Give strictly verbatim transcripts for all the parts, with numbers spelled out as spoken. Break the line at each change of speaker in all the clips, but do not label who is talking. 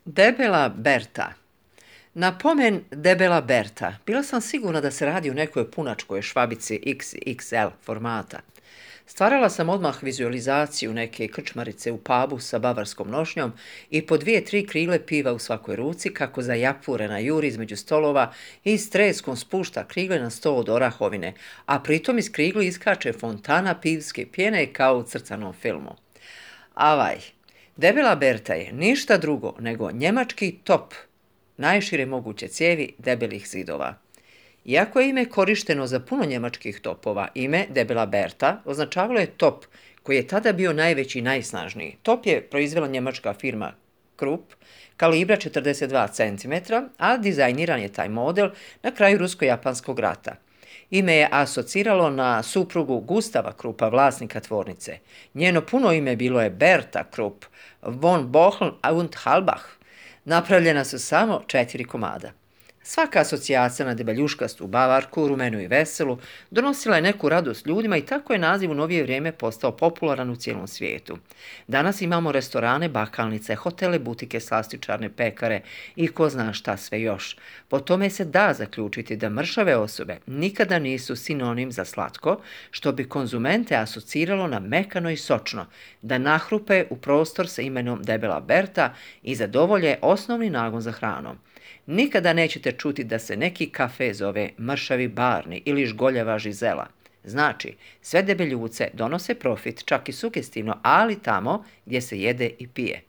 Debela Berta. Na pomen Debela Berta bila sam sigurna da se radi o nekoj punačkoj švabici iks iks el formata. Stvarala sam odmah vizualizaciju neke krčmarice u pubu sa bavarskom nošnjom i po dvije, tri krile piva u svakoj ruci kako zajapurena juri između stolova i s treskom spušta krigle na sto od orahovine, a pritom iz krigli iskače fontana pivske pjene kao u crcanom filmu. Avaj, Debela Berta je ništa drugo nego njemački top najšire moguće cijevi debelih zidova. Iako je ime korišteno za puno njemačkih topova, ime Debela Berta označavalo je top koji je tada bio najveći i najsnažniji. Top je proizvela njemačka firma Krupp, kalibra četrdeset dva centimetra, a dizajniran je taj model na kraju Rusko-japanskog rata. Ime je asociralo na suprugu Gustava Kruppa, vlasnika tvornice. Njeno puno ime bilo je Berta Krupp von Bohl und Halbach. Napravljena su samo četiri komada. Svaka asocijacija na debeljuškastu bavarku, rumenu i veselu, donosila je neku radost ljudima i tako je naziv u novije vrijeme postao popularan u cijelom svijetu. Danas imamo restorane, bakalnice, hotele, butike, slastičarne, pekare i ko zna šta sve još. Po tome se da zaključiti da mršave osobe nikada nisu sinonim za slatko, što bi konzumente asociralo na mekano i sočno, da nahrupe u prostor sa imenom Debela Berta i zadovolje osnovni nagon za hranom. Nikada nećete čuti da se neki kafe zove mršavi barni ili žgoljava žizela. Znači, sve debeljuce donose profit, čak i sugestivno, ali tamo gdje se jede i pije.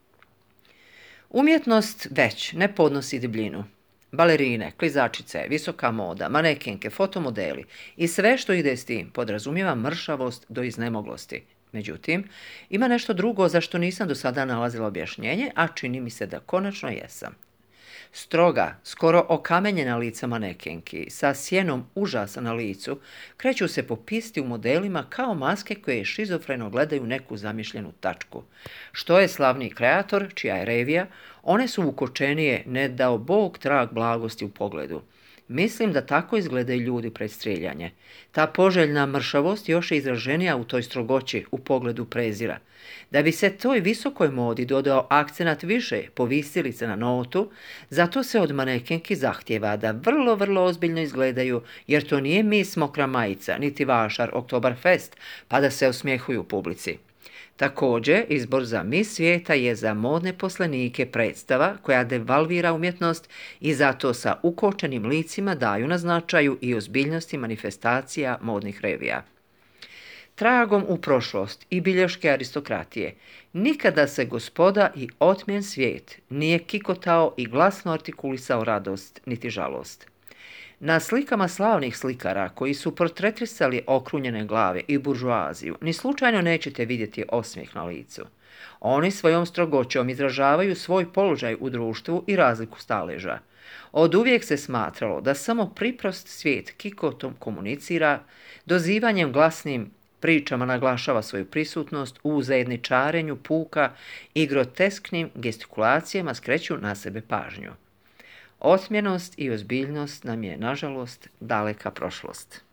Umjetnost već ne podnosi debljinu. Balerine, klizačice, visoka moda, manekenke, fotomodeli i sve što ide s tim podrazumijeva mršavost do iznemoglosti. Međutim, ima nešto drugo za što nisam do sada nalazila objašnjenje, a čini mi se da konačno jesam. Stroga, skoro okamenjena lica manekenki, sa sjenom užasa na licu, kreću se po pisti u modelima kao maske koje šizofreno gledaju neku zamišljenu tačku. Što je slavni kreator, čija je revija, one su ukočenije, ne dao Bog trag blagosti u pogledu. Mislim da tako izgledaju ljudi pred strijeljanje. Ta poželjna mršavost još je izraženija u toj strogoći u pogledu prezira. Da bi se toj visokoj modi dodao akcenat više povisili se na notu, zato se od manekenki zahtjeva da vrlo, vrlo ozbiljno izgledaju, jer to nije Miss Mokra majica, niti vašar Oktoberfest, pa da se osmjehuju publici. Također, izbor za Miss svijeta je za modne poslenike predstava koja devalvira umjetnost i zato sa ukočenim licima daju na značaju i ozbiljnosti manifestacija modnih revija. Tragom u prošlost i bilješke aristokratije, nikada se gospoda i otmjen svijet nije kikotao i glasno artikulisao radost niti žalost. Na slikama slavnih slikara koji su portretisali okrunjene glave i buržuaziju, ni slučajno nećete vidjeti osmijeh na licu. Oni svojom strogoćom izražavaju svoj položaj u društvu i razliku staleža. Od uvijek se smatralo da samo priprost svijet kikotom komunicira, dozivanjem glasnim pričama naglašava svoju prisutnost, u zajedničarenju puka i grotesknim gestikulacijama skreću na sebe pažnju. Otmjenost i ozbiljnost nam je, nažalost, daleka prošlost.